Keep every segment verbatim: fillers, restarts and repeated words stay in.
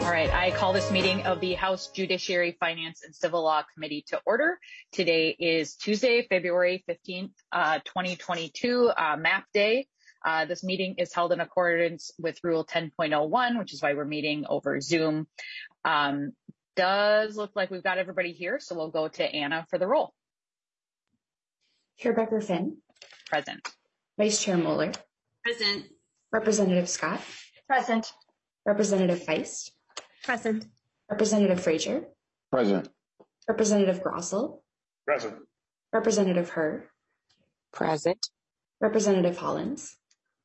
All right, I call this meeting of the House Judiciary, Finance, and Civil Law Committee to order. Today is Tuesday, February fifteenth, uh, twenty twenty-two, uh, M A P Day. Uh, this meeting is held in accordance with Rule ten point oh one, which is why we're meeting over Zoom. Um, does look like we've got everybody here, so we'll go to Anna for the roll. Chair Becker-Finn. Present. Vice Chair Moeller. Present. Representative Scott. Present. Representative Feist. Present. Representative Frazier. Present. Representative Grossell. Present. Representative Herr. Present. Representative Hollins.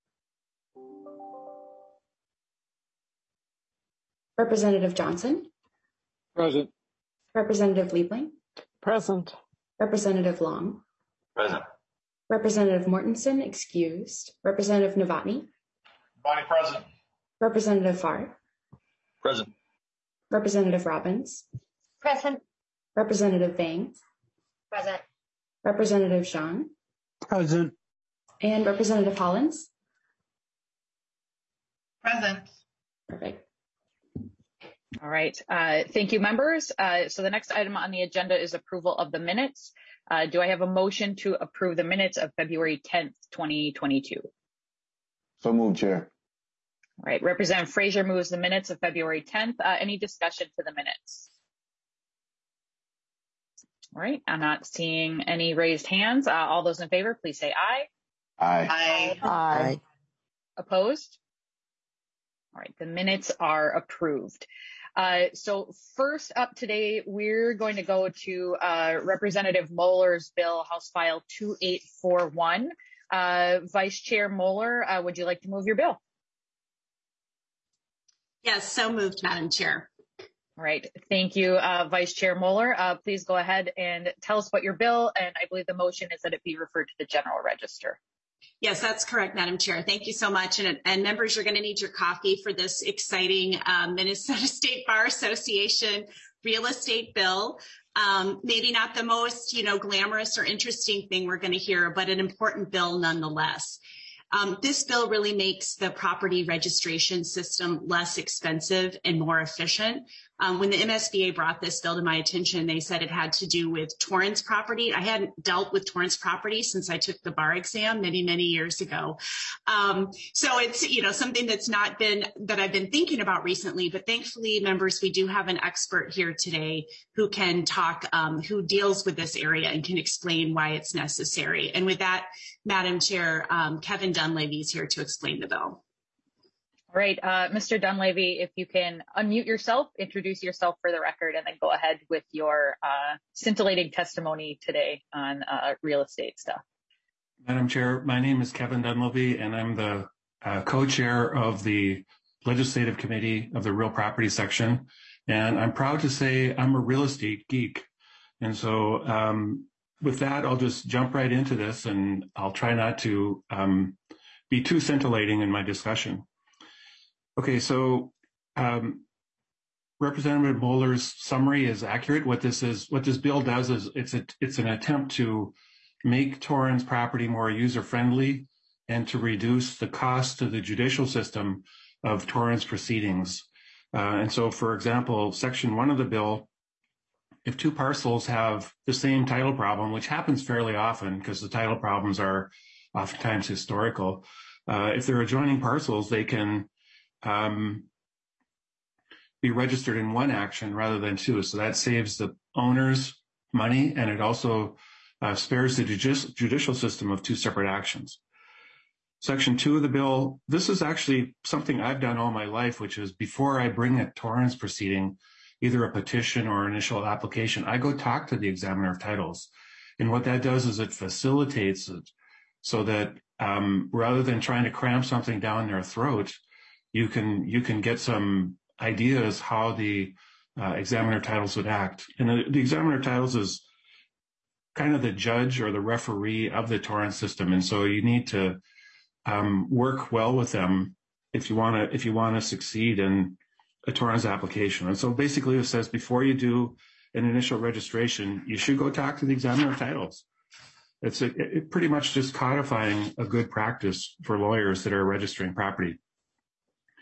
Representative Johnson. Present. Representative Liebling. Present. Representative Long. Present. Representative Mortensen, excused. Representative Novotny. Body present. Representative Farr. Present. Representative Robbins. Present. Representative Vang. Present. Representative Zhang. Present. And Representative Hollins. Present. Perfect. All right, uh, thank you, members. Uh, so the next item on the agenda is approval of the minutes. Uh, do I have a motion to approve the minutes of February tenth, twenty twenty-two? So moved, Chair. All right, Representative Frazier moves the minutes of February tenth. Uh, any discussion to the minutes? All right, I'm not seeing any raised hands. Uh, all those in favor, please say aye. Aye. Aye. Aye. Opposed? All right, the minutes are approved. Uh, so first up today, we're going to go to uh, Representative Moeller's bill, House File two eight four one. Uh, Vice Chair Moeller, uh, would you like to move your bill? Yes, so moved, Madam Chair. All right, thank you, uh, Vice Chair Moeller. Uh, please go ahead and tell us what your bill, and I believe the motion is that it be referred to the General Register. Yes, that's correct, Madam Chair. Thank you so much. And, and members, you're going to need your coffee for this exciting um, Minnesota State Bar Association real estate bill. Um, maybe not the most, you know, glamorous or interesting thing we're going to hear, but an important bill nonetheless. Um, this bill really makes the property registration system less expensive and more efficient. Um, when the M S B A brought this bill to my attention, they said it had to do with Torrance property. I hadn't dealt with Torrance property since I took the bar exam many, many years ago. Um, so it's, you know, something that's not been, that I've been thinking about recently, but thankfully, members, we do have an expert here today who can talk, um, who deals with this area and can explain why it's necessary. And with that, Madam Chair, um, Kevin Dunleavy is here to explain the bill. All right, uh, Mister Dunleavy, if you can unmute yourself, introduce yourself for the record, and then go ahead with your uh, scintillating testimony today on uh, real estate stuff. Madam Chair, my name is Kevin Dunleavy, and I'm the uh, co-chair of the Legislative Committee of the Real Property Section. And I'm proud to say I'm a real estate geek. And so um, with that, I'll just jump right into this, and I'll try not to um, be too scintillating in my discussion. Okay, so um, Representative Moeller's summary is accurate. What this is, what this bill does is it's a, it's an attempt to make Torrance property more user-friendly and to reduce the cost to the judicial system of Torrance proceedings. Uh, and so, for example, Section one of the bill, if two parcels have the same title problem, which happens fairly often because the title problems are oftentimes historical, uh, if they're adjoining parcels, they can Um, be registered in one action rather than two. So that saves the owners money, and it also uh, spares the judici- judicial system of two separate actions. Section two of the bill, this is actually something I've done all my life, which is before I bring a Torrance proceeding, either a petition or initial application, I go talk to the examiner of titles. And what that does is it facilitates it so that um, rather than trying to cram something down their throat, you can you can get some ideas how the uh, examiner of titles would act. And the, the examiner of titles is kind of the judge or the referee of the Torrance system, and so you need to um, work well with them if you want to if you want to succeed in a Torrance application. And so basically, it says before you do an initial registration, you should go talk to the examiner of titles. It's a, it pretty much just codifying a good practice for lawyers that are registering property.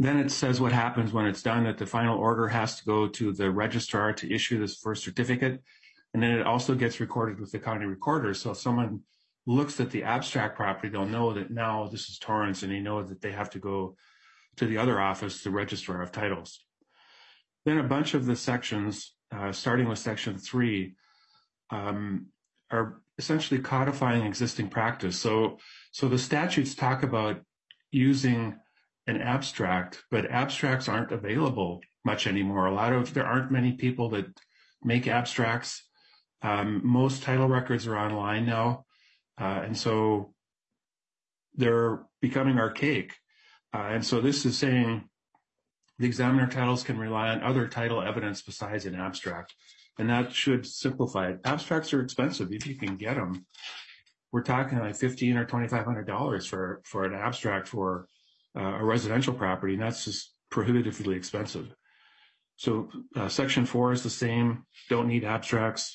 then it says what happens when it's done, that the final order has to go to the registrar to issue this first certificate. And then it also gets recorded with the county recorder. So if someone looks at the abstract property, they'll know that now this is Torrance, and they know that they have to go to the other office, the registrar of titles. Then a bunch of the sections, uh, starting with section three, um, are essentially codifying existing practice. So, so the statutes talk about using an abstract, but abstracts aren't available much anymore. A lot of, there aren't many people that make abstracts. Um, most title records are online now. Uh, and so they're becoming archaic. Uh, and so this is saying the examiner titles can rely on other title evidence besides an abstract. And that should simplify it. Abstracts are expensive if you can get them. We're talking like fifteen or twenty-five hundred dollars for, for an abstract for uh, a residential property, and that's just prohibitively expensive. So uh, section four is the same, don't need abstracts.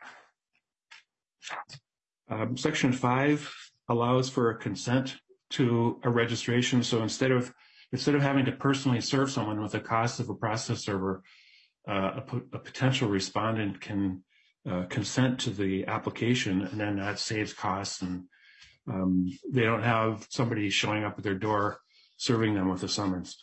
Um, section five allows for a consent to a registration. So instead of instead of having to personally serve someone with the cost of a process server, uh, a, a potential respondent can uh, consent to the application, and then that saves costs, and um, they don't have somebody showing up at their door serving them with a summons.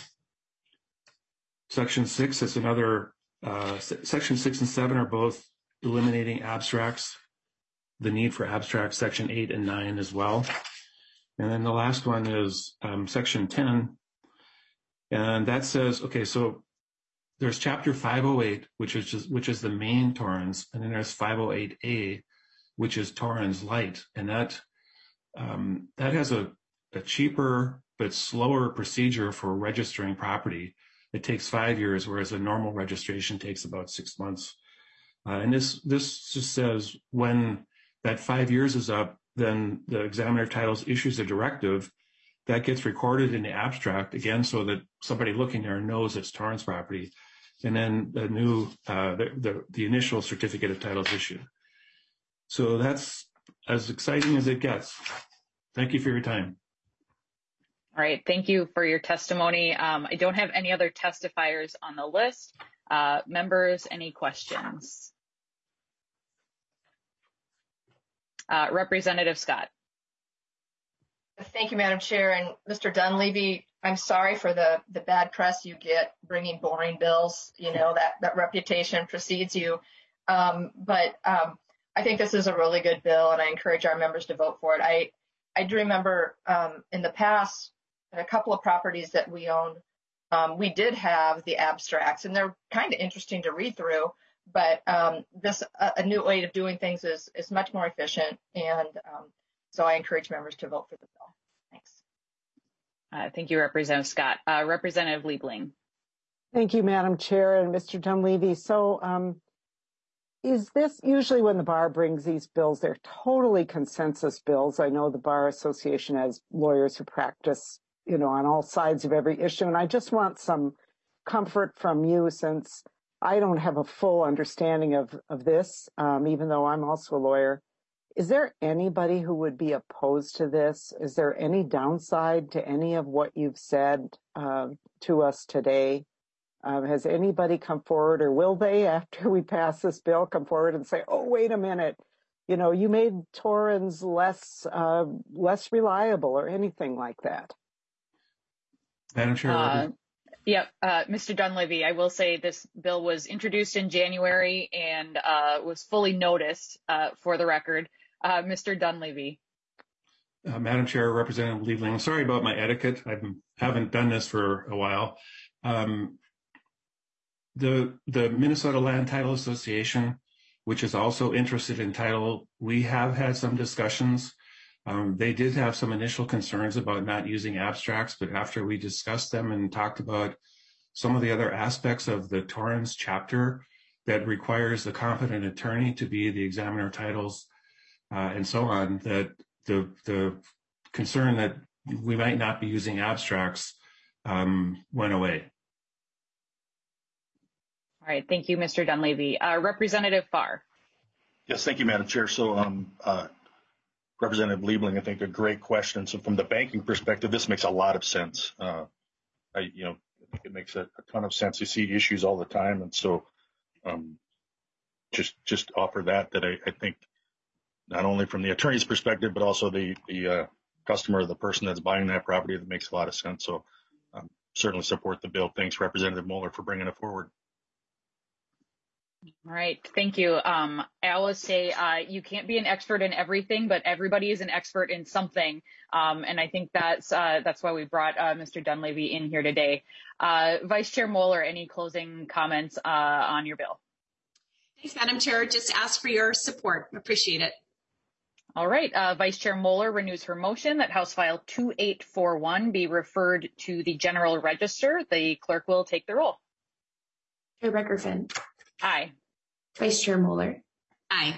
Section six is another, uh, section six and seven are both eliminating abstracts, the need for abstracts, section eight and nine as well. And then the last one is um, section ten. And that says, okay, so there's chapter five oh eight, which is just, which is the main Torrens, and then there's five oh eight A, which is Torrens Light. And that um, that has a, a cheaper but slower procedure for registering property. It takes five years, whereas a normal registration takes about six months. Uh, and this this just says when that five years is up, then the examiner of titles issues a directive that gets recorded in the abstract again, so that somebody looking there knows it's Torrens property. And then the new, uh, the, the, the initial certificate of title is issued. So that's as exciting as it gets. Thank you for your time. All right, thank you for your testimony. Um, I don't have any other testifiers on the list. Uh, members, any questions? Uh, Representative Scott. Thank you, Madam Chair. And Mister Dunleavy, I'm sorry for the, the bad press you get bringing boring bills. You know, that, that reputation precedes you. Um, but um, I think this is a really good bill, and I encourage our members to vote for it. I, I do remember um, in the past, a couple of properties that we owned, um, we did have the abstracts, and they're kind of interesting to read through. But um, this a, a new way of doing things is, is much more efficient, and um, so I encourage members to vote for the bill. Thanks. Uh, thank you, Representative Scott. Uh, Representative Liebling. Thank you, Madam Chair and Mister Dunleavy. So um, is this usually when the bar brings these bills, they're totally consensus bills. I know the Bar Association has lawyers who practice, you know, on all sides of every issue. And I just want some comfort from you, since I don't have a full understanding of, of this, um, even though I'm also a lawyer. Is there anybody who would be opposed to this? Is there any downside to any of what you've said uh, to us today? Um, has anybody come forward, or will they, after we pass this bill, come forward and say, oh, wait a minute, you know, you made Torrens less, uh, less reliable, or anything like that? Madam Chair. Uh, Yep, uh, Mister Dunleavy, I will say this bill was introduced in January and uh, was fully noticed, uh, for the record. Uh, Mister Dunleavy. Uh, Madam Chair, Representative Liebling, sorry about my etiquette. I haven't done this for a while. Um, the the Minnesota Land Title Association, which is also interested in title, we have had some discussions. Um, they did have some initial concerns about not using abstracts, but after we discussed them and talked about some of the other aspects of the Torrens chapter that requires the competent attorney to be the examiner of titles, uh, and so on, that the the concern that we might not be using abstracts um, went away. All right, thank you, Mister Dunleavy. Uh, Representative Farr. Yes, thank you, Madam Chair. So, um, uh, Representative Liebling, I think a great question. So from the banking perspective, this makes a lot of sense. Uh, I, you know, I think it makes a, a ton of sense. You see issues all the time. And so um, just just offer that, that I, I think not only from the attorney's perspective, but also the, the uh, customer, the person that's buying that property, that makes a lot of sense. So um, certainly support the bill. Thanks, Representative Moeller, for bringing it forward. All right, thank you. Um, I always say uh, you can't be an expert in everything, but everybody is an expert in something. Um, and I think that's uh, that's why we brought uh, Mister Dunleavy in here today. Uh, Vice Chair Moeller, any closing comments uh, on your bill? Thanks, Madam Chair. Just ask for your support. Appreciate it. All right, uh, Vice Chair Moeller renews her motion that House File two eight four one be referred to the General Register. The clerk will take the roll. Chair Becker-Finn. Aye. Vice Chair Moeller. Aye.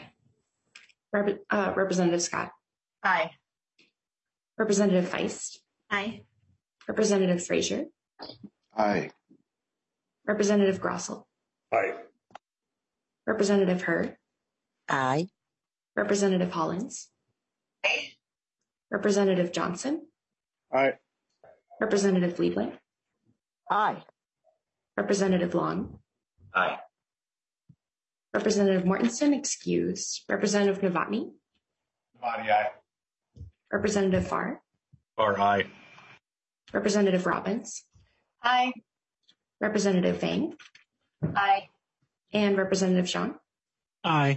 Rep uh, Representative Scott. Aye. Representative Feist. Aye. Representative Frazier. Aye. Representative Grossell. Aye. Representative Hurd. Aye. Representative Hollins. Aye. Representative Johnson. Aye. Representative Liebling. Aye. Representative Long. Aye. Representative Mortensen excused. Representative Novotny. Novotny, aye. Representative Farr. Farr, aye. Representative Robbins. Aye. Representative Vang. Aye. And Representative Zhang. Aye.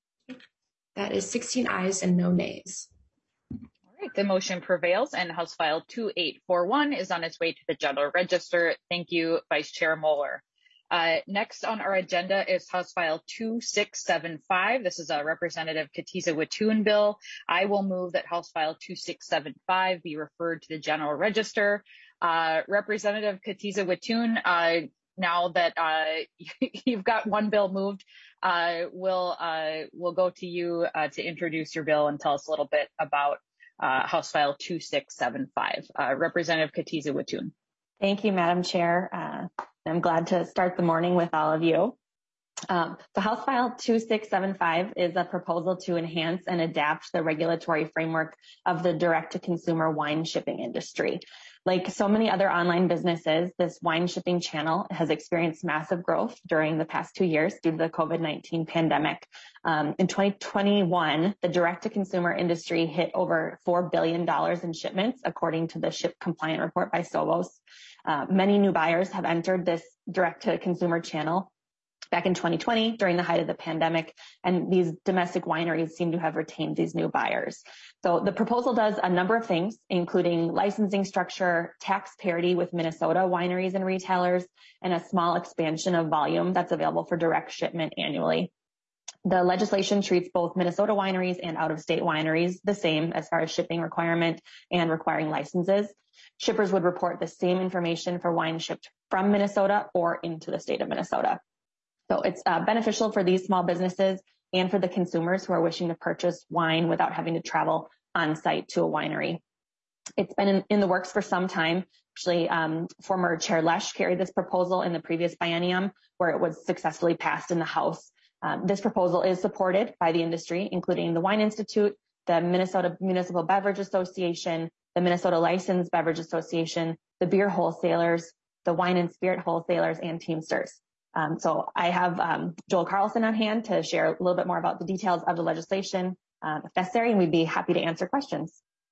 That is sixteen ayes and no nays. All right, the motion prevails and House File two eight four one is on its way to the General Register. Thank you, Vice Chair Moeller. Uh, next on our agenda is House File two six seven five. This is a Representative Katiza-Witoon bill. I will move that House File two six seven five be referred to the General Register. Uh, Representative Katiza-Witoon, uh, now that uh, you've got one bill moved, uh, we'll, uh, we'll go to you uh, to introduce your bill and tell us a little bit about uh, House File two six seven five. Uh, Representative Katiza-Witoon. Thank you, Madam Chair. Uh, I'm glad to start the morning with all of you. Um, so House File two six seven five is a proposal to enhance and adapt the regulatory framework of the direct-to-consumer wine shipping industry. Like so many other online businesses, this wine shipping channel has experienced massive growth during the past two years due to the COVID nineteen pandemic. Um, in twenty twenty-one, the direct-to-consumer industry hit over four billion dollars in shipments, according to the Ship Compliant report by Sovos. Uh, many new buyers have entered this direct-to-consumer channel back in twenty twenty during the height of the pandemic, and these domestic wineries seem to have retained these new buyers. So the proposal does a number of things, including licensing structure, tax parity with Minnesota wineries and retailers, and a small expansion of volume that's available for direct shipment annually. The legislation treats both Minnesota wineries and out-of-state wineries the same as far as shipping requirement and requiring licenses. Shippers would report the same information for wine shipped from Minnesota or into the state of Minnesota. So it's uh, beneficial for these small businesses and for the consumers who are wishing to purchase wine without having to travel on site to a winery. It's been in, in the works for some time. Actually, um, former Chair Lesch carried this proposal in the previous biennium where it was successfully passed in the House. Um, this proposal is supported by the industry, including the Wine Institute, the Minnesota Municipal Beverage Association, the Minnesota Licensed Beverage Association, the beer wholesalers, the wine and spirit wholesalers, and Teamsters. Um, so I have um, Joel Carlson on hand to share a little bit more about the details of the legislation, uh, if necessary, and we'd be happy to answer questions.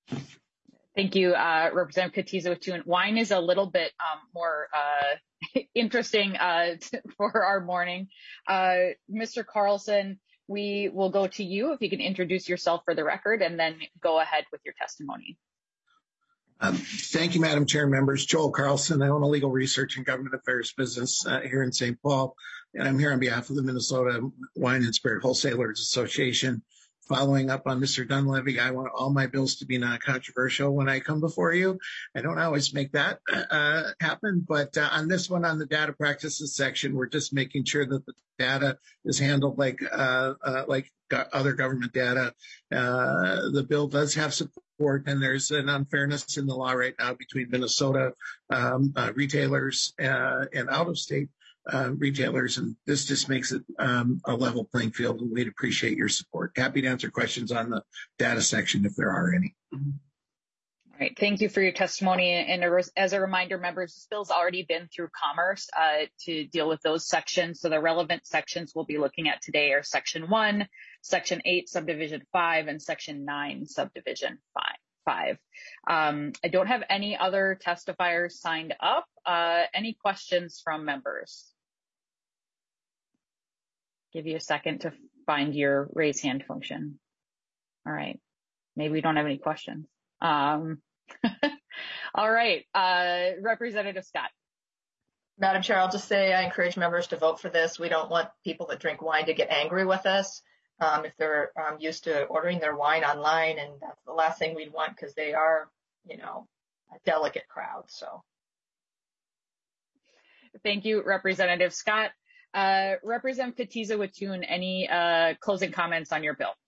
Thank you, uh, Representative Katiza-Witoon. Wine is a little bit um, more uh, interesting uh, for our morning. Uh, Mister Carlson, we will go to you if you can introduce yourself for the record and then go ahead with your testimony. Um, thank you, Madam Chair, members. Joel Carlson. I own a legal research and government affairs business uh, here in Saint Paul, and I'm here on behalf of the Minnesota Wine and Spirit Wholesalers Association. Following up on Mister Dunleavy, I want all my bills to be non-controversial when I come before you. I don't always make that uh, happen, but uh, on this one, on the data practices section, we're just making sure that the data is handled like uh, uh, like other government data. Uh, the bill does have support, and there's an unfairness in the law right now between Minnesota um, uh, retailers uh, and out-of-state Uh, retailers, and this just makes it um, a level playing field, and we'd appreciate your support. Happy to answer questions on the data section if there are any. All right, thank you for your testimony. And as a reminder, members, this bill's already been through Commerce uh, to deal with those sections. So the relevant sections we'll be looking at today are Section one, Section eight, Subdivision five, and Section nine, Subdivision five. Five. Um, I don't have any other testifiers signed up. Uh, any questions from members? Give you a second to find your raise hand function. All right. Maybe we don't have any questions. Um, all right. Uh, Representative Scott. Madam Chair, I'll just say I encourage members to vote for this. We don't want people that drink wine to get angry with us. Um, if they're um, used to ordering their wine online, and that's the last thing we'd want because they are, you know, a delicate crowd. So, thank you, Representative Scott. Uh, Representative Katiza-Watoon, any uh, closing comments on your bill?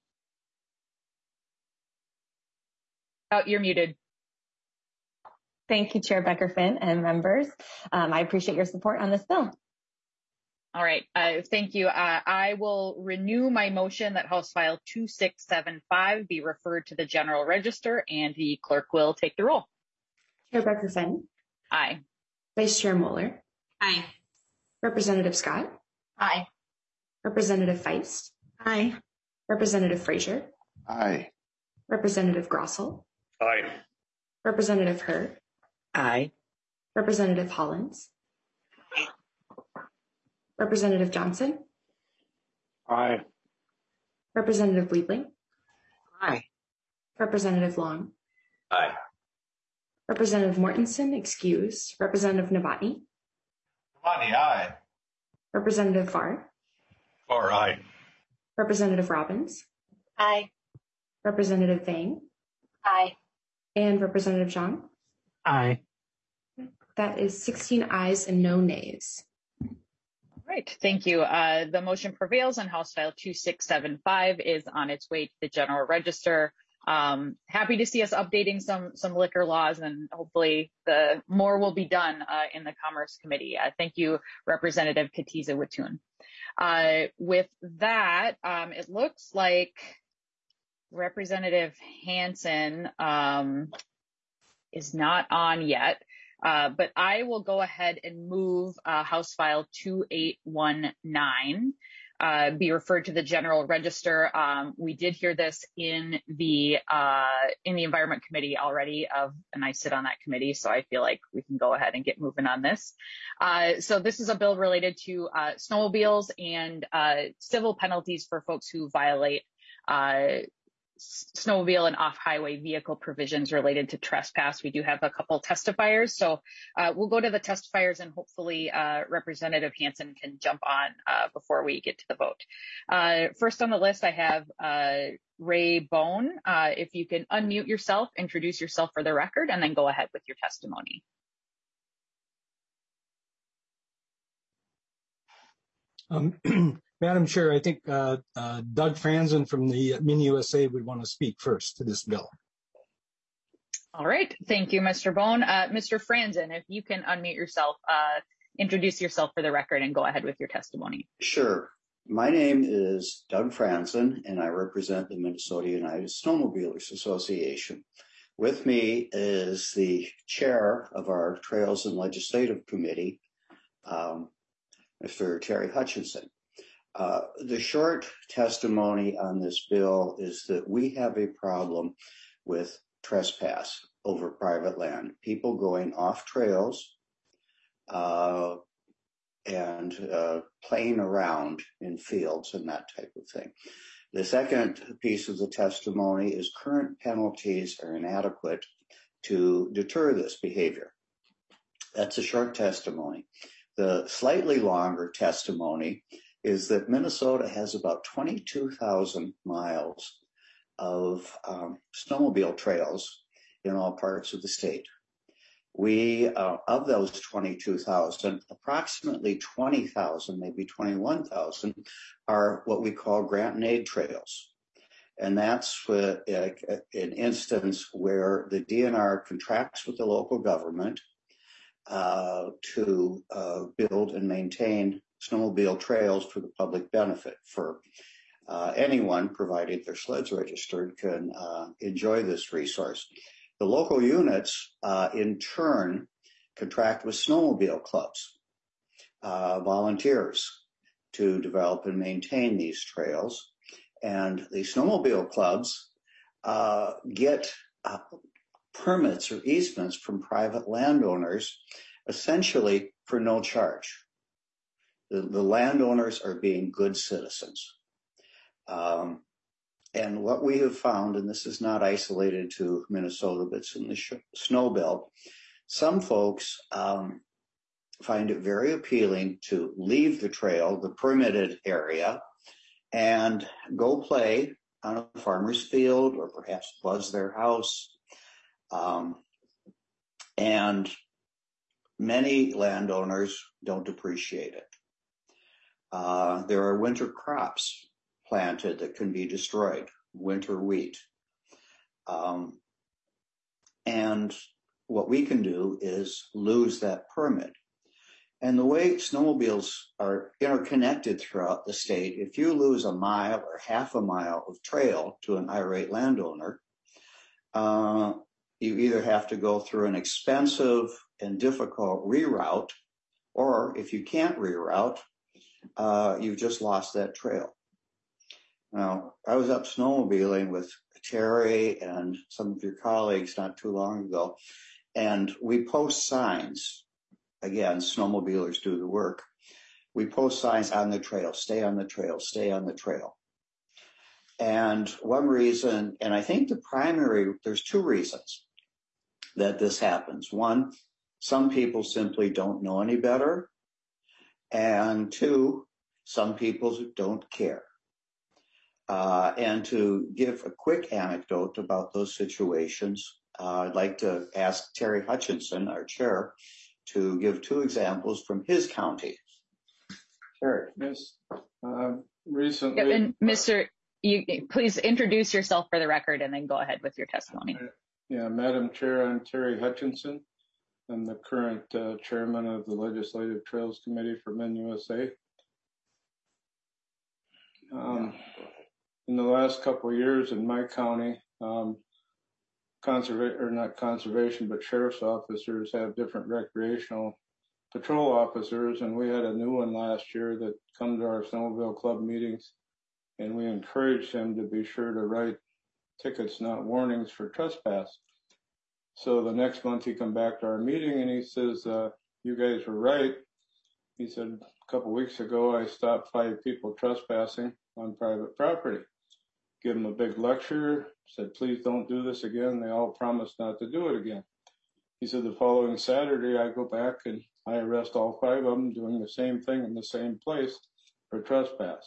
Oh, you're muted. Thank you, Chair Becker-Finn and members. Um, I appreciate your support on this bill. All right, uh, thank you. Uh, I will renew my motion that House File two six seven five be referred to the General Register, and the clerk will take the roll. Chair Becker-Finn. Aye. Vice Chair Moeller. Aye. Representative Scott. aye. Representative Feist. Aye. Representative Frazier. Aye. Representative Grossell. Aye. Representative Hur. Aye. Representative Hollins. Representative Johnson. Aye. Representative Liebling. Aye. Representative Long. Aye. Representative Mortensen, excuse. Representative Novotny. Novotny, aye. Representative Farr. Farr, aye. Representative Robbins. Aye. Representative Vang. Aye. And Representative Zhang. Aye. That is sixteen ayes and no nays. Right, thank you. Uh, the motion prevails, and House File two six seven five is on its way to the General Register. Um, happy to see us updating some some liquor laws, and hopefully the more will be done uh, in the Commerce Committee. Uh, thank you, Representative Katiza-Watoon. Uh, with that, um, it looks like Representative Hansen um, is not on yet. Uh, but I will go ahead and move uh, House File two eight one nine uh, be referred to the General Register. Um, we did hear this in the uh, in the Environment Committee already, of, and I sit on that committee, so I feel like we can go ahead and get moving on this. Uh, so this is a bill related to uh, snowmobiles and uh, civil penalties for folks who violate uh, snowmobile and off-highway vehicle provisions related to trespass. We do have a couple testifiers, so uh, we'll go to the testifiers, and hopefully uh, Representative Hansen can jump on uh, before we get to the vote. Uh, first on the list, I have uh, Ray Bone. Uh, if you can unmute yourself, introduce yourself for the record, and then go ahead with your testimony. Um, Madam Chair, I think uh, uh, Doug Franzen from the Mini U S A would want to speak first to this bill. All right. Thank you, Mister Bone. Uh, Mister Franzen, if you can unmute yourself, uh, introduce yourself for the record, and go ahead with your testimony. Sure. My name is Doug Franzen, and I represent the Minnesota United Snowmobilers Association. With me is the chair of our Trails and Legislative Committee, um, Mister Terry Hutchinson. Uh, the short testimony on this bill is that we have a problem with trespass over private land, people going off trails uh, and uh, playing around in fields and that type of thing. The second piece of the testimony is current penalties are inadequate to deter this behavior. That's a short testimony. The slightly longer testimony is that Minnesota has about twenty-two thousand miles of um, snowmobile trails in all parts of the state. We, uh, of those twenty-two thousand, approximately twenty thousand, maybe twenty-one thousand, are what we call grant and aid trails. And that's uh, an instance where the D N R contracts with the local government uh, to uh, build and maintain snowmobile trails for the public benefit. For uh, anyone, provided their sled's registered, can uh, enjoy this resource. The local units, uh, in turn, contract with snowmobile clubs, uh, volunteers to develop and maintain these trails. And the snowmobile clubs uh, get uh, permits or easements from private landowners, essentially for no charge. The, the landowners are being good citizens. Um, and what we have found, and this is not isolated to Minnesota, but it's in the sh- snow belt, some folks um, find it very appealing to leave the trail, the permitted area, and go play on a farmer's field or perhaps buzz their house. Um, and many landowners don't appreciate it. Uh, there are winter crops planted that can be destroyed, winter wheat. Um, and what we can do is lose that permit. And the way snowmobiles are interconnected throughout the state, if you lose a mile or half a mile of trail to an irate landowner, uh, you either have to go through an expensive and difficult reroute, or if you can't reroute, uh, you've just lost that trail. Now, I was up snowmobiling with Terry and some of your colleagues not too long ago, and we post signs. Again, snowmobilers do the work. We post signs on the trail, stay on the trail, stay on the trail. And one reason, and I think the primary, there's two reasons that this happens. One, some people simply don't know any better. And two, some people don't care. Uh, and to give a quick anecdote about those situations, uh, I'd like to ask Terry Hutchinson, our chair, to give two examples from his county. Terry. Yes. Um, recently. Yep, and Mister You, please introduce yourself for the record and then go ahead with your testimony. Yeah, Madam Chair, I'm Terry Hutchinson. I'm the current uh, chairman of the Legislative Trails Committee for MinUSA. Um, in the last couple of years in my county, um, conserva- or not conservation, but sheriff's officers have different recreational patrol officers, and we had a new one last year that come to our snowmobile club meetings, and we encouraged them to be sure to write tickets, not warnings, for trespass. So the next month he come back to our meeting and he says, uh, you guys were right. He said, a couple of weeks ago, I stopped five people trespassing on private property. Give them a big lecture, said, please don't do this again. They all promised not to do it again. He said, the following Saturday, I go back and I arrest all five of them doing the same thing in the same place for trespass.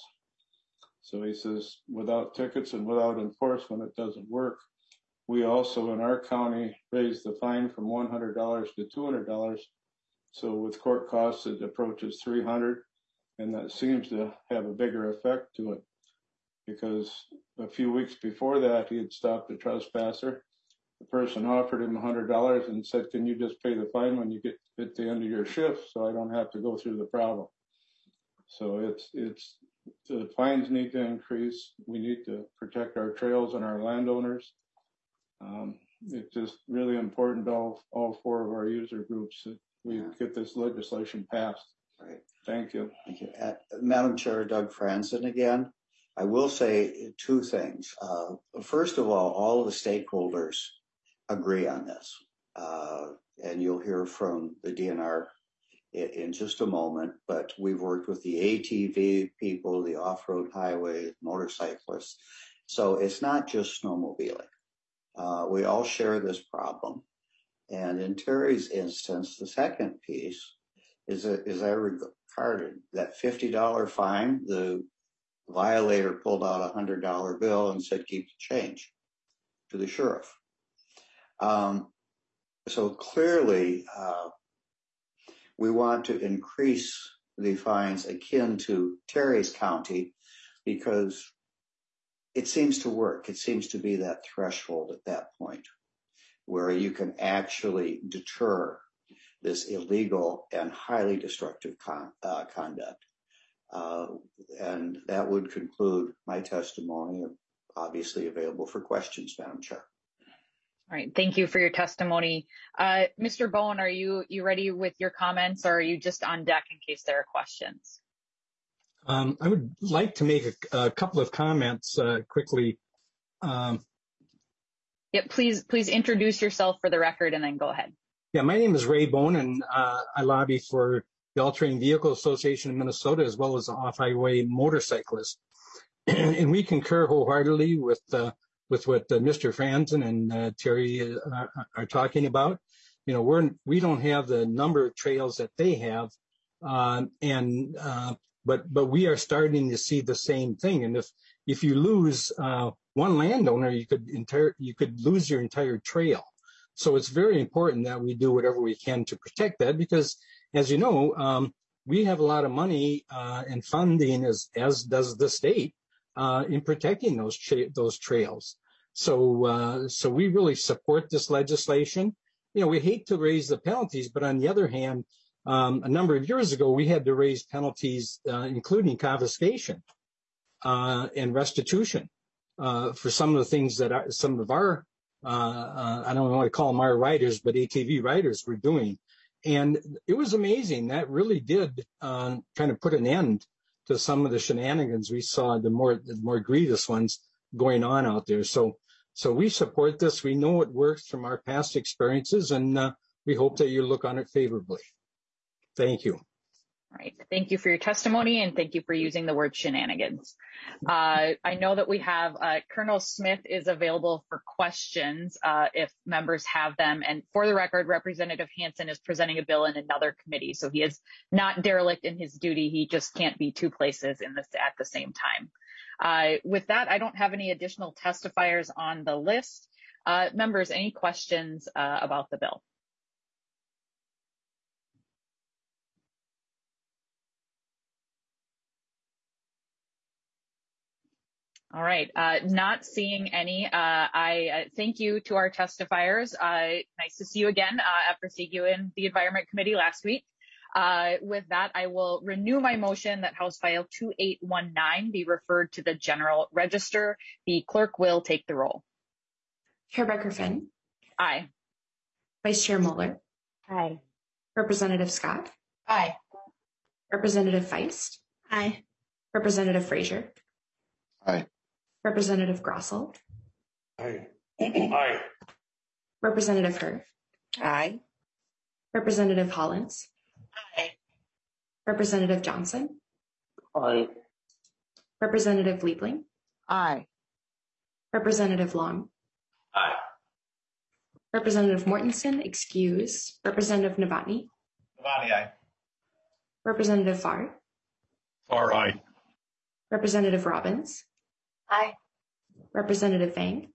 So he says, without tickets and without enforcement, it doesn't work. We also in our county raised the fine from one hundred dollars to two hundred dollars. So with court costs, it approaches three hundred dollars, and that seems to have a bigger effect to it, because a few weeks before that, he had stopped a trespasser. The person offered him one hundred dollars and said, can you just pay the fine when you get at the end of your shift so I don't have to go through the problem? So it's, it's, the fines need to increase. We need to protect our trails and our landowners. Um, it's just really important to all, all four of our user groups that we yeah. get this legislation passed. Right. Thank you. Thank you. Uh, Madam Chair, Doug Franzen again. I will say two things. Uh, first of all, all of the stakeholders agree on this. Uh, and you'll hear from the D N R in, in just a moment, but we've worked with the A T V people, the off-road highway, motorcyclists. So it's not just snowmobiling. Uh, we all share this problem. And in Terry's instance, the second piece is, that, as I regarded, that fifty dollars fine, the violator pulled out a one hundred dollar bill and said, keep the change to the sheriff. Um, so clearly, uh, we want to increase the fines akin to Terry's county because it seems to work. It seems to be that threshold at that point where you can actually deter this illegal and highly destructive con- uh, conduct. Uh, and that would conclude my testimony, obviously available for questions, Madam Chair. All right, thank you for your testimony. Uh, Mister Bowen, are you, you ready with your comments, or are you just on deck in case there are questions? Um, I would like to make a, a couple of comments uh, quickly. Um, yeah, please, please introduce yourself for the record and then go ahead. Yeah, my name is Ray Bowen, and uh, I lobby for the All-Terrain Vehicle Association of Minnesota, as well as the Off-Highway Motorcyclists. And we concur wholeheartedly with uh, with what uh, Mister Franzen and uh, Terry uh, are talking about. You know, we're we don't have the number of trails that they have, uh, and uh, but but we are starting to see the same thing. And if if you lose uh, one landowner, you could entire you could lose your entire trail. So it's very important that we do whatever we can to protect that, because, as you know, um, we have a lot of money uh, and funding, as as does the state, uh, in protecting those tra- those trails. So uh, so we really support this legislation. You know, we hate to raise the penalties, but on the other hand, um, a number of years ago we had to raise penalties, uh, including confiscation uh, and restitution uh, for some of the things that are, some of our Uh, uh, I don't know what to call them our riders, but A T V riders were doing. And it was amazing. That really did uh, kind of put an end to some of the shenanigans we saw, the more the more grievous ones going on out there. So so we support this. We know it works from our past experiences, and uh, we hope that you look on it favorably. Thank you. All right. Thank you for your testimony, and thank you for using the word shenanigans. Uh, I know that we have uh, Colonel Smith is available for questions uh, if members have them. And for the record, Representative Hansen is presenting a bill in another committee, so he is not derelict in his duty. He just can't be two places in this at the same time. Uh, with that, I don't have any additional testifiers on the list. Uh, members, any questions uh, about the bill? All right, uh, not seeing any. Uh, I uh, thank you to our testifiers. Uh, nice to see you again uh, after seeing you in the Environment Committee last week. Uh, with that, I will renew my motion that House File two eight one nine be referred to the General Register. The clerk will take the roll. Chair Becker-Finn. Aye. Vice Chair Moeller. Aye. Representative Scott. Aye. Representative Feist. Aye. Representative Frazier. Aye. Representative Grossell. Aye. Aye. Representative Herr. Aye. Representative Hollins. Aye. Representative Johnson. Aye. Representative Liebling. Aye. Representative Long. Aye. Representative Mortensen, excuse. Representative Novotny. Novotny, aye. Representative Farr. Farr, aye. Representative Robbins. Aye. Representative Vang.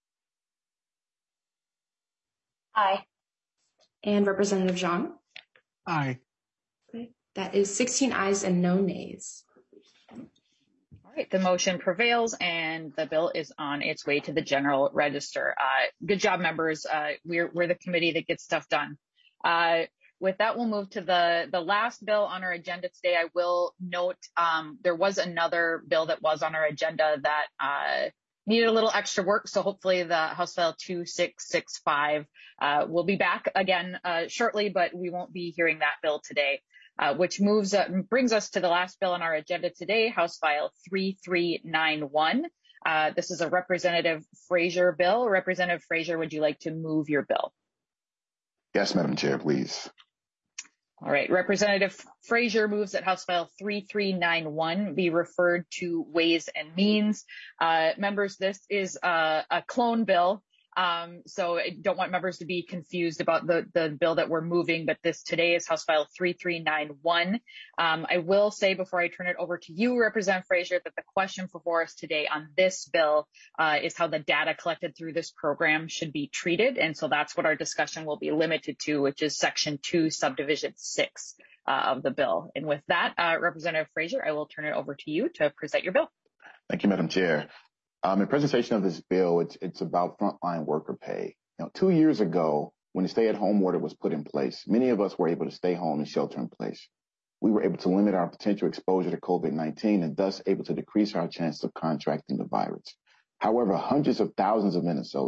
Aye. And Representative Zhang. Aye. Okay. That is sixteen ayes and no nays. All right, the motion prevails and the bill is on its way to the General Register. Uh, good job, members. Uh, we're, we're the committee that gets stuff done. Uh, with that, we'll move to the, the last bill on our agenda today. I will note um, there was another bill that was on our agenda that uh, needed a little extra work. So hopefully the House File two six six five uh, will be back again uh, shortly, but we won't be hearing that bill today. Uh, which moves uh, brings us to the last bill on our agenda today, House File three three nine one. Uh, this is a Representative Frazier bill. Representative Frazier, would you like to move your bill? Yes, Madam Chair, please. All right, Representative Frazier moves that House File three three nine one be referred to Ways and Means. Uh, members, this is a, a clone bill. Um, so I don't want members to be confused about the, the bill that we're moving, but this today is House File three three nine one. Um, I will say before I turn it over to you, Representative Frazier, that the question before us today on this bill uh, is how the data collected through this program should be treated. And so that's what our discussion will be limited to, which is Section two, Subdivision six uh, of the bill. And with that, uh, Representative Frazier, I will turn it over to you to present your bill. Thank you, Madam Chair. Um, in presentation of this bill, it's, it's about frontline worker pay. You know, two years ago, when the stay-at-home order was put in place, many of us were able to stay home and shelter in place. We were able to limit our potential exposure to COVID nineteen and thus able to decrease our chance of contracting the virus. However, hundreds of thousands of Minnesotans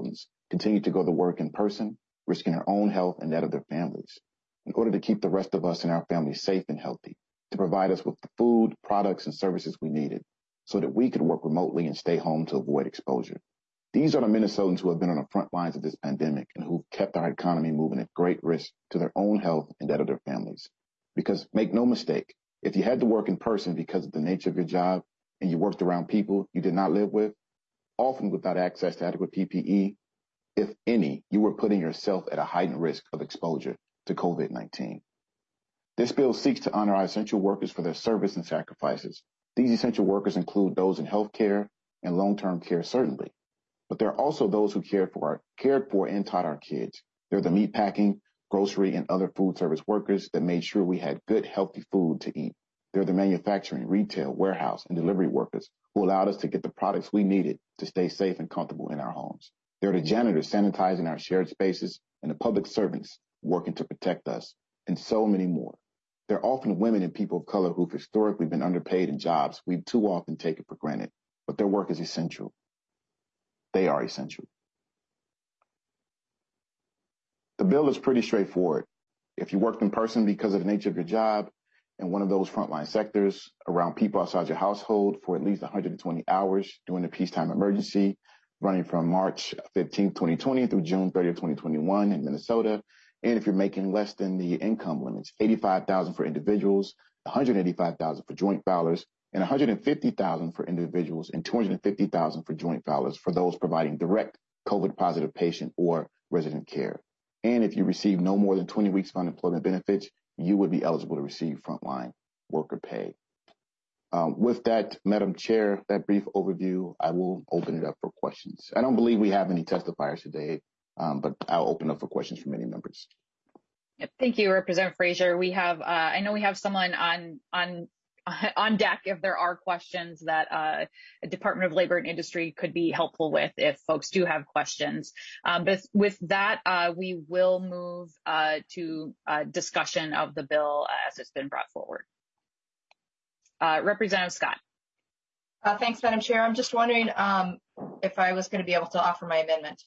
continue to go to work in person, risking their own health and that of their families, in order to keep the rest of us and our families safe and healthy, to provide us with the food, products, and services we needed so that we could work remotely and stay home to avoid exposure. These are the Minnesotans who have been on the front lines of this pandemic and who've kept our economy moving at great risk to their own health and that of their families. Because make no mistake, if you had to work in person because of the nature of your job and you worked around people you did not live with, often without access to adequate P P E, if any, you were putting yourself at a heightened risk of exposure to COVID nineteen. This bill seeks to honor our essential workers for their service and sacrifices. These essential workers include those in healthcare and long-term care, certainly. But there are also those who cared for, our, cared for and taught our kids. They're the meatpacking, grocery, and other food service workers that made sure we had good, healthy food to eat. They're the manufacturing, retail, warehouse, and delivery workers who allowed us to get the products we needed to stay safe and comfortable in our homes. They're the janitors sanitizing our shared spaces and the public servants working to protect us, and so many more. They're often women and people of color who've historically been underpaid in jobs we've too often taken for granted, but their work is essential. They are essential. The bill is pretty straightforward. If you worked in person because of the nature of your job in one of those frontline sectors around people outside your household for at least one hundred twenty hours during the peacetime emergency, running from March fifteenth, twenty twenty through June thirtieth, twenty twenty-one in Minnesota, and if you're making less than the income limits, eighty-five thousand dollars for individuals, one hundred eighty-five thousand dollars for joint filers, and one hundred fifty thousand dollars for individuals and two hundred fifty thousand dollars for joint filers for those providing direct COVID positive patient or resident care. And if you receive no more than twenty weeks of unemployment benefits, you would be eligible to receive frontline worker pay. Um, with that, Madam Chair, that brief overview, I will open it up for questions. I don't believe we have any testifiers today, um, but I'll open up for questions from any members. Yep, thank you, Representative Frazier. We have, uh, I know we have someone on on on deck if there are questions that uh, the Department of Labor and Industry could be helpful with if folks do have questions. Um, but with that, uh, we will move uh, to uh, discussion of the bill as it's been brought forward. Uh, Representative Scott. Uh, thanks, Madam Chair. I'm just wondering um, if I was going to be able to offer my amendment.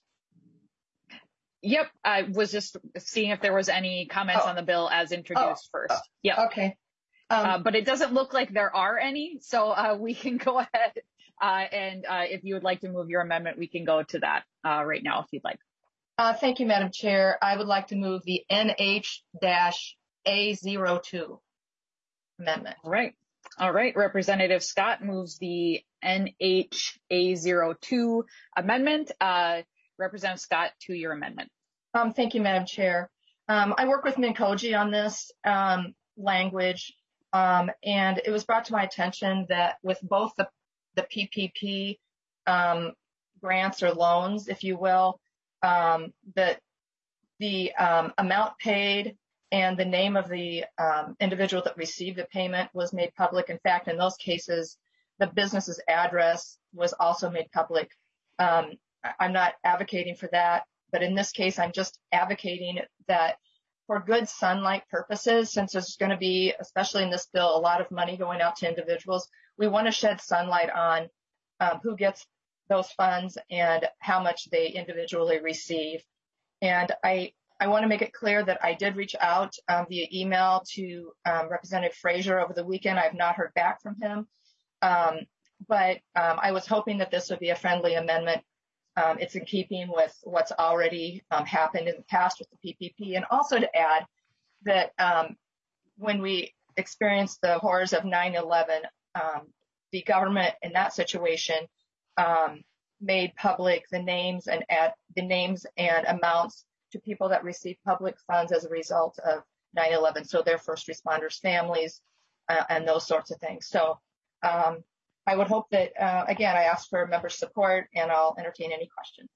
Yep, I was just seeing if there was any comments oh. on the bill as introduced oh. first. Yep. Okay. Um, uh, but it doesn't look like there are any, so uh, we can go ahead uh, and uh, if you would like to move your amendment, we can go to that uh, right now if you'd like. Uh, thank you, Madam Chair. I would like to move the N H A zero two amendment. All right. All right. Representative Scott moves the N H A zero two amendment. Uh, Representative Scott, to your amendment. Um, thank you, Madam Chair. Um, I work with Mincoji on this um, language. Um, and it was brought to my attention that with both the, the P P P um, grants or loans, if you will, um, that the um, amount paid and the name of the um, individual that received the payment was made public. In fact, in those cases, the business's address was also made public. Um, I'm not advocating for that, but in this case, I'm just advocating that for good sunlight purposes, since there's going to be, especially in this bill, a lot of money going out to individuals, we want to shed sunlight on um, who gets those funds and how much they individually receive. And I, I want to make it clear that I did reach out um, via email to um, Representative Frazier over the weekend. I have not heard back from him, um, but um, I was hoping that this would be a friendly amendment. Um, it's in keeping with what's already um, happened in the past with the P P P. And also to add that um, when we experienced the horrors of nine eleven, um, the government in that situation um, made public the names and ad, the names and amounts to people that received public funds as a result of nine eleven. So their first responders' families uh, and those sorts of things. So um, I would hope that, uh, again, I ask for member support and I'll entertain any questions.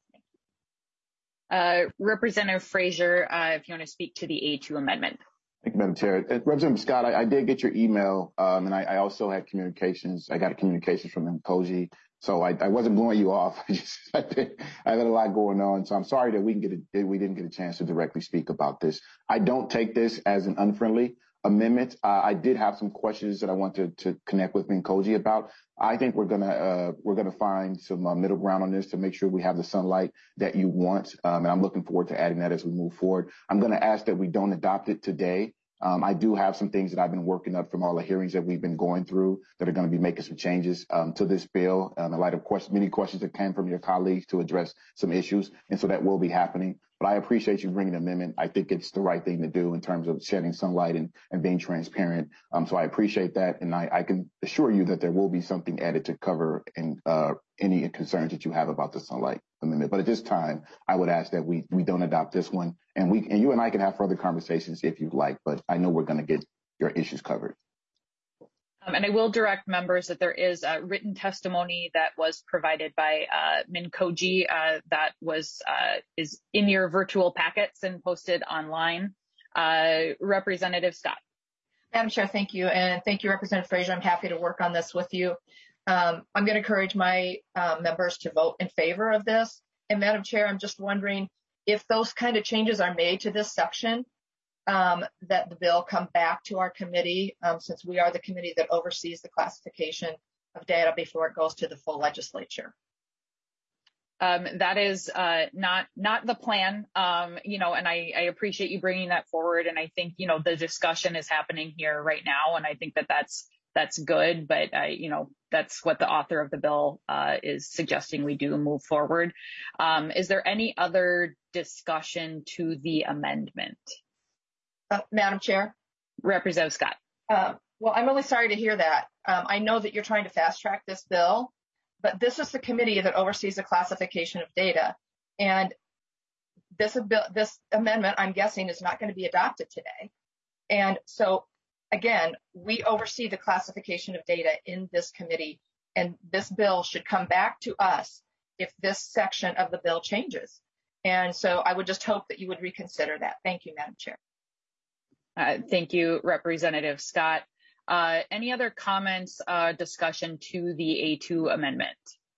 Uh, Representative Frazier, uh, if you want to speak to the A two amendment. Thank you, Madam Chair. Uh, Representative Scott, I, I did get your email, um, and I, I also had communications. I got a communications from Mincoji, so I, I wasn't blowing you off. I just I, did, I had a lot going on, so I'm sorry that we can get a, we didn't get a chance to directly speak about this. I don't take this as an unfriendly. amendment. Uh, I did have some questions that I wanted to connect with Minkoji about. I think we're gonna uh, we're gonna find some uh, middle ground on this to make sure we have the sunlight that you want, um, and I'm looking forward to adding that as we move forward. I'm going to ask that we don't adopt it today. Um, I do have some things that I've been working up from all the hearings that we've been going through that are going to be making some changes um, to this bill um, in light of course, many questions that came from your colleagues to address some issues. And so that will be happening. But I appreciate you bringing the amendment. I think it's the right thing to do in terms of shedding sunlight and, and being transparent. Um, so I appreciate that. And I, I can assure you that there will be something added to cover and uh, any concerns that you have about the sunlight amendment. But at this time, I would ask that we we don't adopt this one, and we and you and I can have further conversations if you'd like. But I know we're going to get your issues covered. Um, and I will direct members that there is a written testimony that was provided by uh, Minkoji uh, that was uh, is in your virtual packets and posted online. Uh, Representative Scott. Madam Chair, thank you. And thank you, Representative Frazier. I'm happy to work on this with you. Um, I'm going to encourage my uh, members to vote in favor of this. And Madam Chair, I'm just wondering if those kind of changes are made to this section, um, that the bill come back to our committee, um, since we are the committee that oversees the classification of data before it goes to the full legislature. Um, that is uh, not not the plan, um, you know, and I, I appreciate you bringing that forward. And I think, you know, the discussion is happening here right now, and I think that that's that's good. But I, you know, that's what the author of the bill uh, is suggesting we do move forward. Um, is there any other discussion to the amendment? Uh, Madam Chair, Representative Scott. Uh, well, I'm really sorry to hear that. Um, I know that you're trying to fast track this bill, but this is the committee that oversees the classification of data. And this, this amendment, I'm guessing, is not going to be adopted today. And so, again, we oversee the classification of data in this committee, and this bill should come back to us if this section of the bill changes. And so I would just hope that you would reconsider that. Thank you, Madam Chair. Uh, thank you, Representative Scott. Uh, any other comments, uh, discussion to the A two amendment?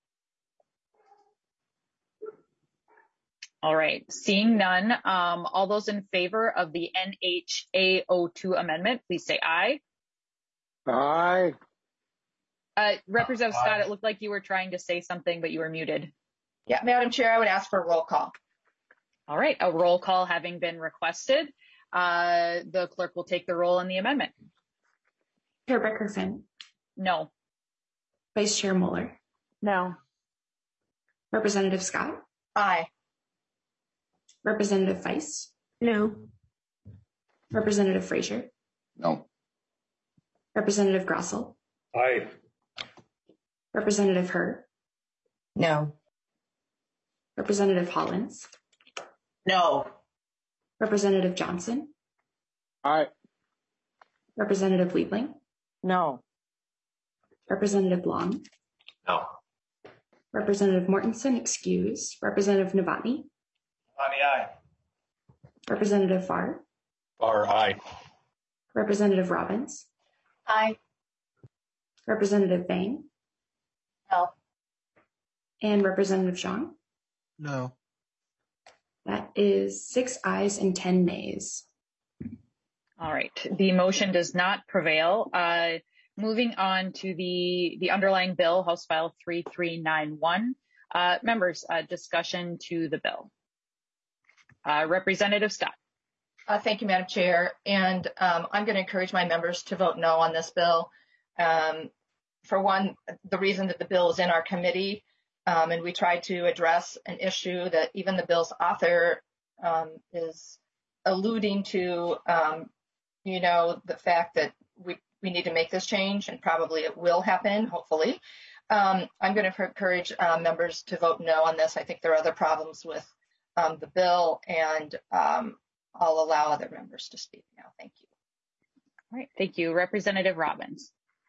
All right, seeing none, um, all those in favor of the N H A O two amendment, please say aye. Aye. Uh, Representative Scott, it looked like you were trying to say something, but you were muted. Yeah, Madam Chair, I would ask for a roll call. All right, a roll call having been requested, uh, the clerk will take the roll on the amendment. Chair Bickerson. No. Vice Chair Mueller. No. Representative Scott. Aye. Representative Feist. No. Representative Frazier. No. Representative Grossell. Aye. Representative Herr. No. Representative Hollins. No. Representative Johnson. Aye. Representative Liebling. No. Representative Long. No. Representative Mortensen, excuse. Representative Novotny. Novotny, aye. Representative Farr. Farr, aye. Representative Robbins. Aye. Representative Bang. No. And Representative Zhang. No. That is six ayes and ten nays. All right, the motion does not prevail. Uh, moving on to the, the underlying bill, House File three three nine one. Uh, members, uh, discussion to the bill. Uh, Representative Scott. Uh, thank you, Madam Chair. And um, I'm going to encourage my members to vote no on this bill. Um, for one, the reason that the bill is in our committee, um, and we tried to address an issue that even the bill's author um, is alluding to, um, you know, the fact that we, we need to make this change, and probably it will happen, hopefully. Um, I'm going to encourage uh, members to vote no on this. I think there are other problems with um, the bill, and um, I'll allow other members to speak now. Thank you. All right, thank you. Representative Robbins.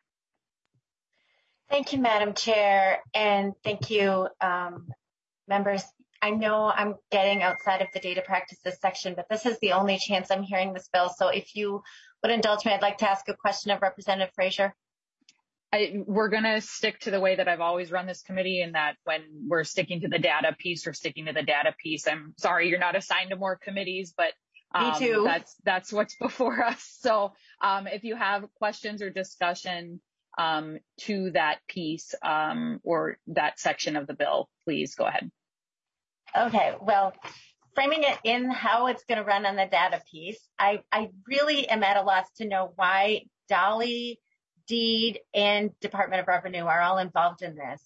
Thank you, Madam Chair, and thank you, um, members. I know I'm getting outside of the data practices section, but this is the only chance I'm hearing this bill. So if you would indulge me, I'd like to ask a question of Representative Frazier. I, we're going to stick to the way that I've always run this committee, in that when we're sticking to the data piece, we're sticking to the data piece. I'm sorry you're not assigned to more committees, but Um, Me too. That's, that's what's before us. So um, if you have questions or discussion um, to that piece um, or that section of the bill, please go ahead. Okay, well, framing it in how it's going to run on the data piece, I, I really am at a loss to know why Dolly, Deed, and Department of Revenue are all involved in this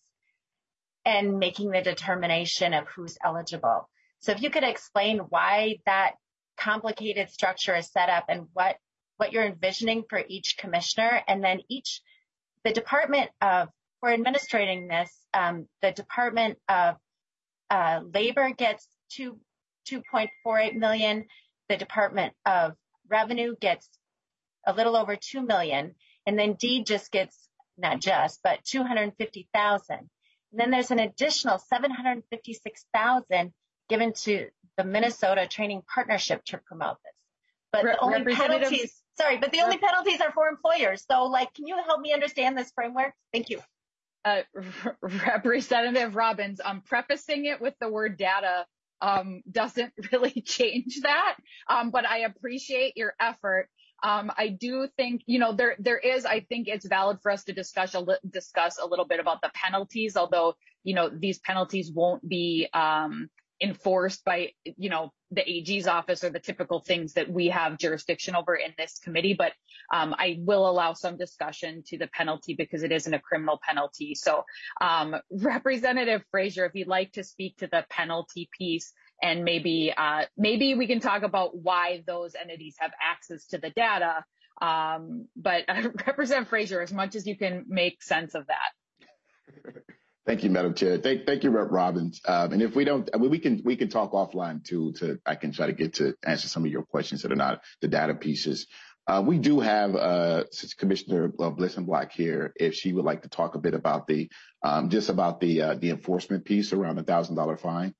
and making the determination of who's eligible. So if you could explain why that complicated structure is set up and what, what you're envisioning for each commissioner, and then each, the Department of, for administrating this, um, the Department of uh, Labor gets two, two point four eight million. The Department of Revenue gets a little over two million. And then Deed just gets, not just, but two hundred fifty thousand. And then there's an additional seven hundred fifty-six thousand given to the Minnesota Training Partnership to promote this. But Re- the only penalties, sorry, but the only penalties are for employers. So like, can you help me understand this framework? Thank you. Uh, Representative Robbins, um, prefacing it with the word data um, doesn't really change that, um, but I appreciate your effort. Um, I do think, you know, there there is, I think it's valid for us to discuss a, li- discuss a little bit about the penalties, although, you know, these penalties won't be um, enforced by, you know, the A G's office or the typical things that we have jurisdiction over in this committee. But um, I will allow some discussion to the penalty because it isn't a criminal penalty. So um, Representative Frazier, if you'd like to speak to the penalty piece, and maybe uh, maybe we can talk about why those entities have access to the data. Um, but uh, Representative Frazier, as much as you can make sense of that. Thank you, Madam Chair. Thank, thank you, Representative Robbins. Um, and if we don't, I mean, we can we can talk offline too. To I can try to get to answer some of your questions that are not the data pieces. Uh, we do have uh, Commissioner Blissenbach here. If she would like to talk a bit about the um, just about the uh, the enforcement piece around the thousand dollar fine.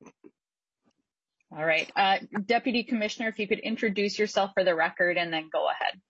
All right, uh, Deputy Commissioner, if you could introduce yourself for the record and then go ahead.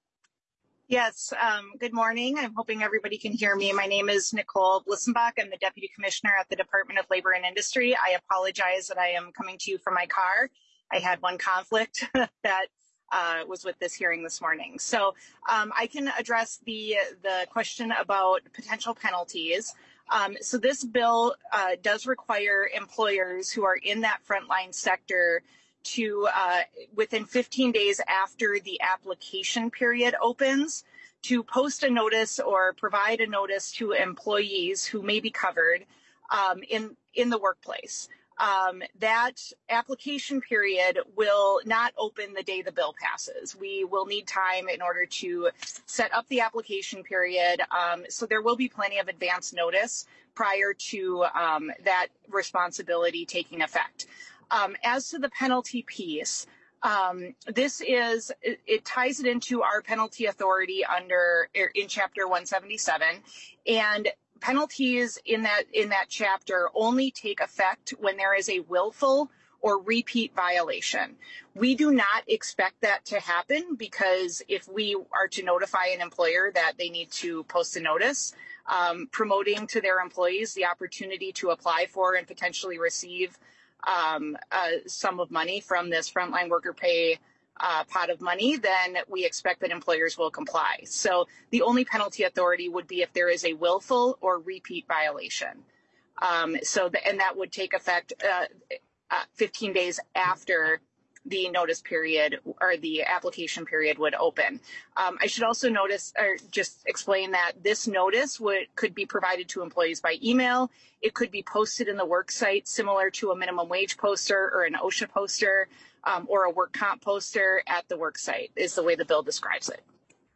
Yes, um, good morning. I'm hoping everybody can hear me. My name is Nicole Blissenbach. I'm the Deputy Commissioner at the Department of Labor and Industry. I apologize that I am coming to you from my car. I had one conflict that uh, was with this hearing this morning. So um, I can address the, the question about potential penalties. Um, so this bill uh, does require employers who are in that frontline sector to, uh, within fifteen days after the application period opens, to post a notice or provide a notice to employees who may be covered um, in, in the workplace. Um, that application period will not open the day the bill passes. We will need time in order to set up the application period. Um, so there will be plenty of advance notice prior to um, that responsibility taking effect. Um, as to the penalty piece, um, this is, it, it ties it into our penalty authority under, in chapter one seventy-seven, and penalties in that, in that chapter only take effect when there is a willful or repeat violation. We do not expect that to happen, because if we are to notify an employer that they need to post a notice, um, promoting to their employees the opportunity to apply for and potentially receive um, a sum of money from this frontline worker pay uh, pot of money, then we expect that employers will comply. So the only penalty authority would be if there is a willful or repeat violation. Um, so, the, and that would take effect uh, uh, fifteen days after the notice period or the application period would open. Um, I should also notice or just explain that this notice would could be provided to employees by email. It could be posted in the work site, similar to a minimum wage poster or an OSHA poster um, or a work comp poster at the work site, is the way the bill describes it.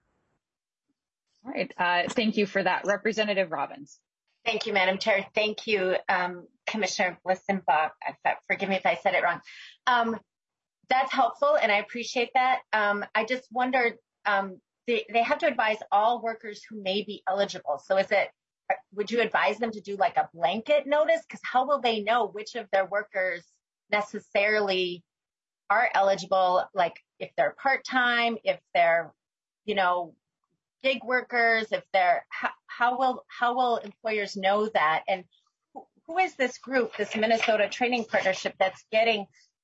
All right, uh, thank you for that. Representative Robbins. Thank you, Madam Chair. Thank you, um, Commissioner Blissenbach. Forgive me if I said it wrong. Um, That's helpful, and I appreciate that. Um, I just wondered, um, they, they have to advise all workers who may be eligible. So is it, would you advise them to do like a blanket notice? Because how will they know which of their workers necessarily are eligible? Like if they're part-time, if they're, you know, gig workers, if they're, how, how will how will employers know that? And who, who is this group, this Minnesota Training Partnership, that's getting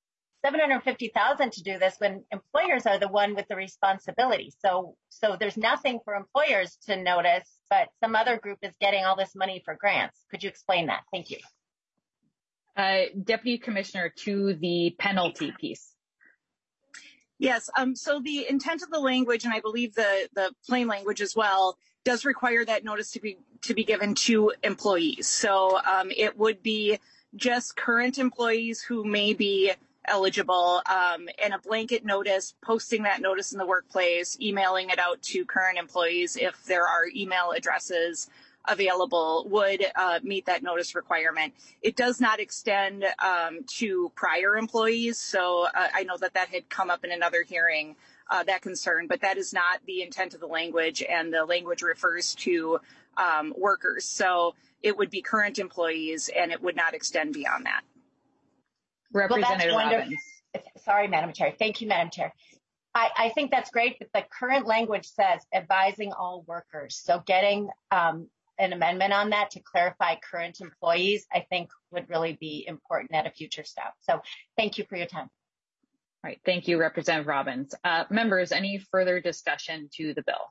seven hundred fifty thousand to do this when employers are the one with the responsibility. So, so there's nothing for employers to notice, but some other group is getting all this money for grants. Could you explain that? Thank you. Uh, Deputy Commissioner, to the penalty piece. Yes, um, so the intent of the language, and I believe the, the plain language as well, does require that notice to be to be given to employees. So um, it would be just current employees who may be eligible, um, and a blanket notice, posting that notice in the workplace, emailing it out to current employees if there are email addresses available would uh, meet that notice requirement. It does not extend um, to prior employees. So uh, I know that that had come up in another hearing, uh, that concern, but that is not the intent of the language, and the language refers to um, workers. So it would be current employees, and it would not extend beyond that. Representative well, Robbins. Sorry, Madam Chair. Thank you, Madam Chair. I, I think that's great, but the current language says advising all workers. So getting um, an amendment on that to clarify current employees, I think would really be important at a future step. So thank you for your time. All right. Thank you, Representative Robbins. Uh, members, any further discussion to the bill?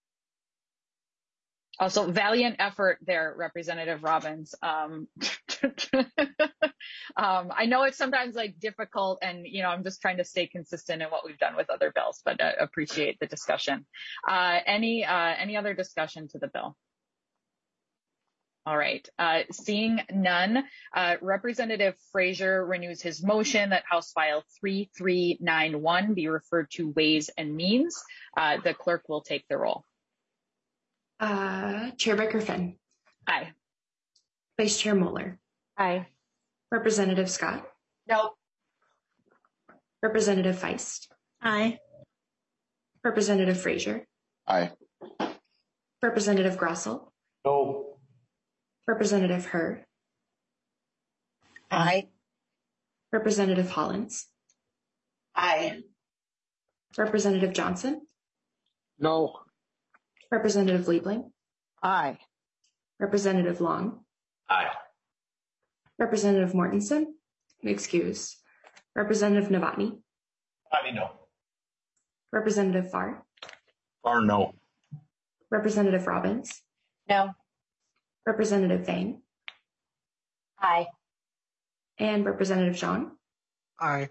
Also, valiant effort there, Representative Robbins. Um, um, I know it's sometimes like difficult, and you know I'm just trying to stay consistent in what we've done with other bills, but I appreciate the discussion. Uh, any uh, any other discussion to the bill? All right. Uh, seeing none, uh, Representative Frazier renews his motion that House File three three nine one be referred to Ways and Means. Uh, the clerk will take the roll. Uh, Chair Becker-Finn. Aye. Vice Chair Moeller. Aye. Representative Scott. No. Representative Feist. Aye. Representative Frazier. Aye. Representative Grossell. No. Representative Herr. Aye. Representative Hollins. Aye. Representative Johnson. No. Representative Liebling. Aye. Representative Long. Aye. Representative Mortensen. Excuse. Representative Novotny. I mean, no. Representative Farr. Or no. Representative Robbins. No. Representative Vang. Aye. And Representative Zhang. Aye.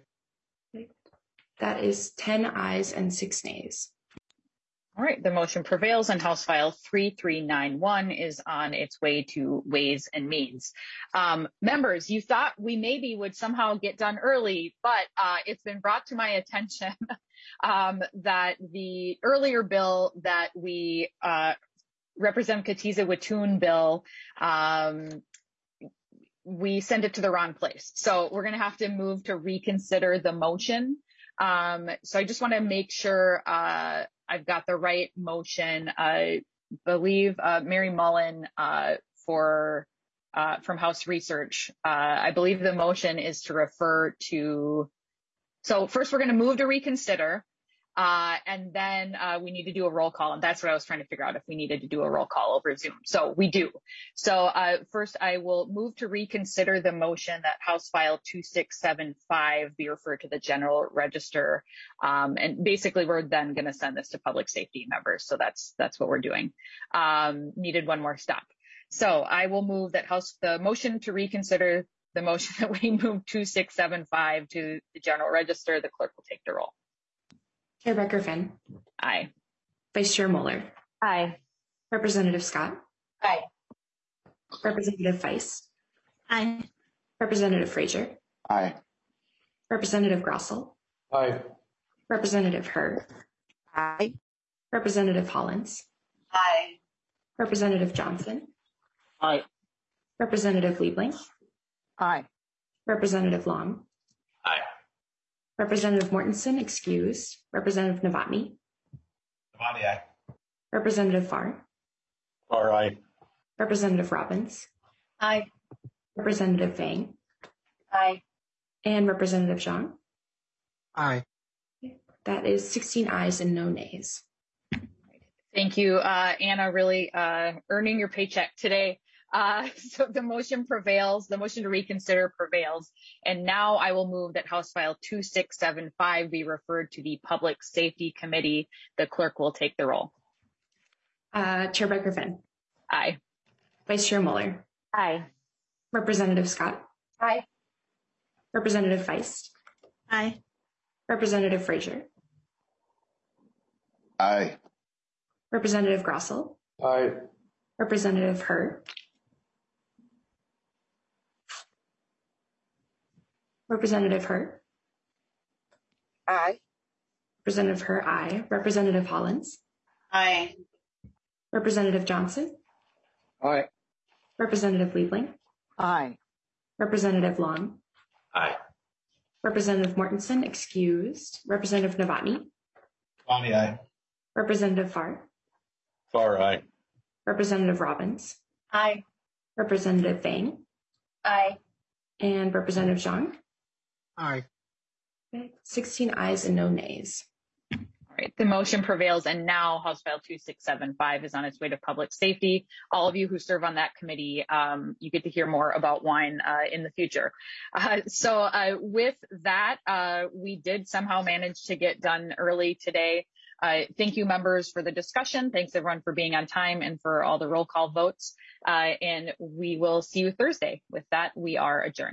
That is ten ayes and six nays. All right, the motion prevails, and House File three three nine one is on its way to Ways and Means. Um, members, you thought we maybe would somehow get done early, but uh, it's been brought to my attention um, that the earlier bill that we, uh, Representative Katiza-Wattoon bill, um, we sent it to the wrong place. So we're going to have to move to reconsider the motion. Um, so I just want to make sure uh, I've got the right motion. I believe uh, Mary Mullen uh, for uh, from House Research. Uh, I believe the motion is to refer to. So first, we're going to move to reconsider, uh, and then uh, we need to do a roll call. And that's what I was trying to figure out, if we needed to do a roll call over Zoom. So we do. So uh, first, I will move to reconsider the motion that House File two six seven five be referred to the General Register. Um, and basically, we're then going to send this to public safety members. So that's that's what we're doing. Um, needed one more stop. So I will move that House the motion to reconsider the motion that we move two six seven five to the General Register. The clerk will take the roll. Chair Becker-Finn. Aye. Vice Chair Moeller. Aye. Representative Scott. Aye. Representative Feist. Aye. Representative Frazier. Aye. Representative Grossell. Aye. Representative Herr. Aye. Representative Hollins. Aye. Representative Johnson. Aye. Representative Liebling. Aye. Representative Long. Aye. Representative Mortensen, excuse. Representative Novotny. Novotny, aye. Representative Farr. Farr, aye. Representative Robbins. Aye. Representative Vang. Aye. And Representative Zhang. Aye. That is sixteen ayes and no nays. Thank you, uh, Anna, really uh, earning your paycheck today. Uh, so the motion prevails, the motion to reconsider prevails. And now I will move that House File two six seven five be referred to the Public Safety Committee. The clerk will take the roll. Uh, Chair Becker-Finn. Aye. Vice Chair Mueller. Aye. Representative Scott. Aye. Representative Feist. Aye. Representative Frazier. Aye. Representative Grossell. Aye. Representative Hur. Representative Hur. Aye. Representative Hur, aye. Representative Hollins. Aye. Representative Johnson. Aye. Representative Liebling. Aye. Representative Long. Aye. Representative Mortensen, excused. Representative Novotny. Novotny, aye. Representative Farr. Farr, aye. Representative Robbins. Aye. Representative Fang. Aye. And Representative Zhang. Aye. Okay. sixteen ayes and no nays. All right, the motion prevails, and now House File two six seven five is on its way to Public Safety. All of you who serve on that committee, um, you get to hear more about wine uh, in the future. Uh, so uh, with that, uh, we did somehow manage to get done early today. Uh, thank you, members, for the discussion. Thanks, everyone, for being on time and for all the roll call votes. Uh, and we will see you Thursday. With that, we are adjourned.